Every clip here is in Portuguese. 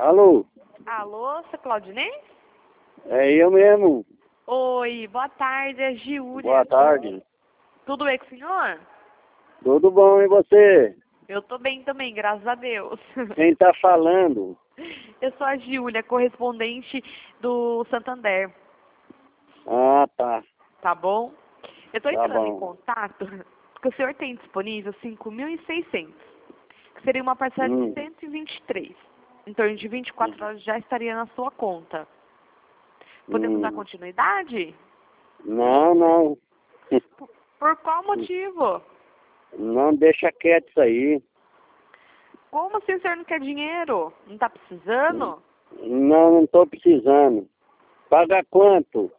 Alô? Alô, seu Claudinei? É eu mesmo. Oi, boa tarde, é Giúlia. Boa tarde. Tudo bem com o senhor? Tudo bom, e você? Eu tô bem também, graças a Deus. Quem tá falando? Eu sou a Giúlia, correspondente do Santander, Ah, tá. tá bom? Eu tô Tá entrando em bom. contato porque o senhor tem disponível 5.600, que seria uma parcela de 123. Em torno de 24 horas já estaria na sua conta. Podemos dar continuidade? Não. Por qual motivo? Não, deixa quieto isso aí. Como assim o senhor não quer dinheiro? Não tá precisando? Não tô precisando. Paga quanto?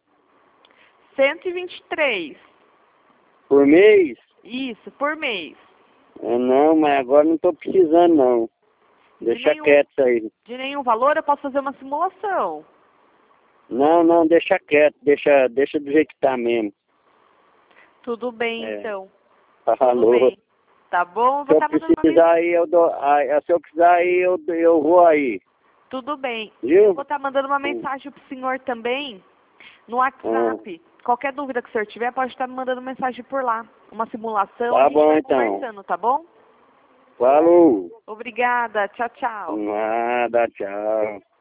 123. Por mês? Isso, por mês. Não, mas agora não tô precisando, não. Deixa quieto isso aí. De nenhum valor eu posso fazer uma simulação. Não, deixa quieto. Deixa do jeito que tá mesmo. Tudo bem, então. Alô? Tudo bem. Tá bom? Se eu precisar aí, eu dou. Se eu precisar aí, eu vou aí. Tudo bem. Viu? Eu vou estar mandando uma mensagem pro senhor também no WhatsApp. Qualquer dúvida que o senhor tiver, pode estar me mandando mensagem por lá. Uma simulação, Tá a gente bom, vai então. conversando, tá bom? Falou. Obrigada. Tchau, tchau. Nada, tchau.